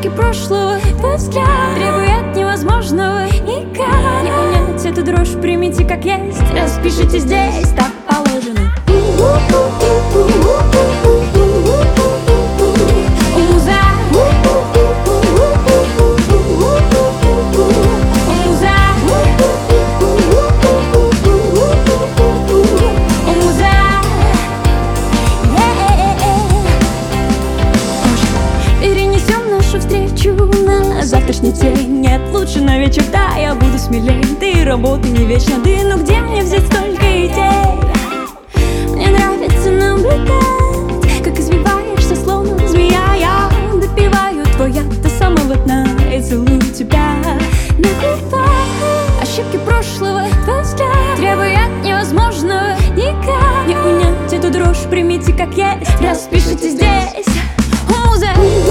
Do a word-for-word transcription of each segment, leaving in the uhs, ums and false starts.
Ошибки прошлого, твой взгляд требует невозможного. Никак не унять эту дрожь, примите как есть. Распишите здесь, так положено. На завтрашний день нет лучше на вечер, да, я буду смелей. Ты работай не вечно, ты, но где мне взять столько идей? Мне нравится наблюдать, как извиваешься, словно змея. Я допиваю твой яд до самого дна и целую тебя на губах. Ошибки прошлого, твой взгляд требует невозможного. Никак не унять эту дрожь, примите как есть. Распишите здесь, муза.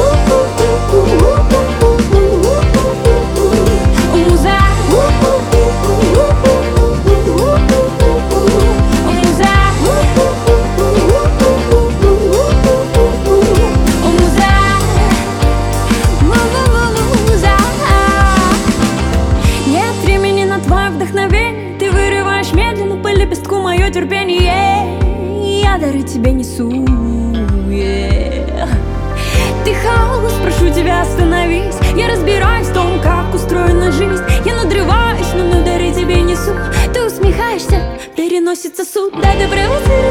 Ты вырываешь медленно по лепестку мое терпение. Я дары тебе несу, yeah. Ты хаос, прошу тебя остановись. Я разбираюсь в том, как устроена жизнь. Я надрываюсь, но на дары тебе несу. Ты усмехаешься, переносится суд. Да, ты провоцируешь.